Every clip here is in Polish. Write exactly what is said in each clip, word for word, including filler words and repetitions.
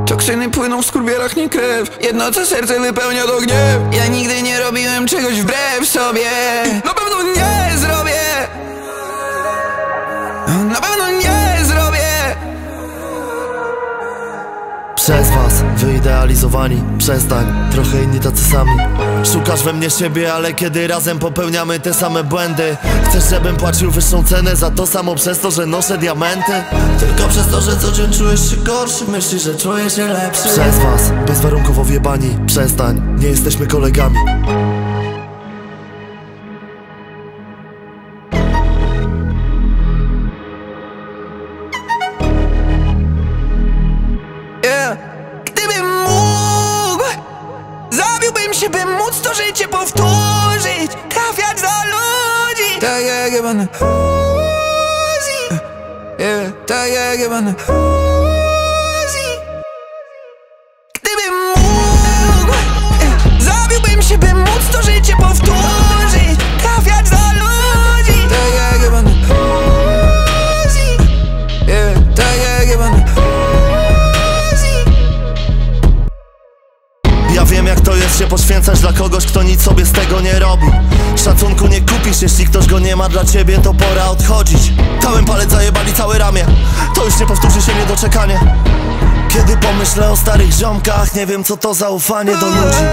Toksyny płyną w skurwielach, nie krew. Jedno co serce wypełnia to gniew. Ja nigdy nie robiłem czegoś wbrew sobie. Na pewno nie zrobię. Na pewno nie zrobię. Przez was, wyidealizowani, przestań, trochę inni tacy sami. Szukasz we mnie siebie, ale kiedy razem popełniamy te same błędy. Chcesz, żebym płacił wyższą cenę za to samo przez to, że noszę diamenty? Tylko przez to, że co dzień czujesz się gorszy, myślisz, że czujesz się lepszy. Przez was, bezwarunkowo wjebani, przestań, nie jesteśmy kolegami. Gdybym mógł, zabiłbym się, by móc to życie powtórzyć. Trafiać do ludzi, tak jak jebany Uzi. Yeah, tak jak jebany Uzi. Gdybym mógł, zabiłbym się, by móc to życie powtórzyć. Trafiać do ludzi, tak jak jebany Uzi. Yeah, tak jak jebany. Ja wiem, jak to jest się poświęcać dla kogoś, kto nic sobie z tego nie robi. Szacunku nie kupisz, jeśli ktoś go nie ma dla ciebie, to pora odchodzić. Całym palec zajebali całe ramię, to już nie powtórzy się niedoczekanie. Kiedy pomyślę o starych ziomkach, nie wiem co to zaufanie do ludzi.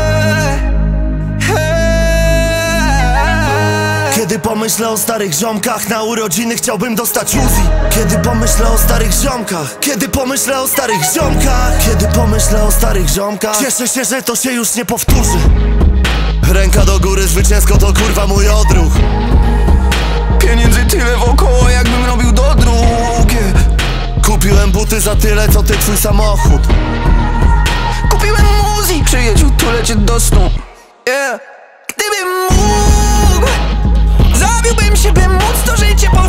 Kiedy pomyślę o starych ziomkach, na urodziny chciałbym dostać Uzi. Kiedy pomyślę o starych ziomkach, kiedy pomyślę o starych ziomkach, kiedy pomyślę o starych ziomkach, cieszę się, że to się już nie powtórzy. Ręka do góry, zwycięsko to kurwa mój odruch. Pieniędzy tyle wokoło, jakbym robił dodruk. Yeah. Kupiłem buty za tyle, co ty twój samochód. Kupiłem muzyk, przyjaciół, tu lecieć do snu. Yeah. Gdybym mógł, zabiłbym się, by móc to życie powtórzyć.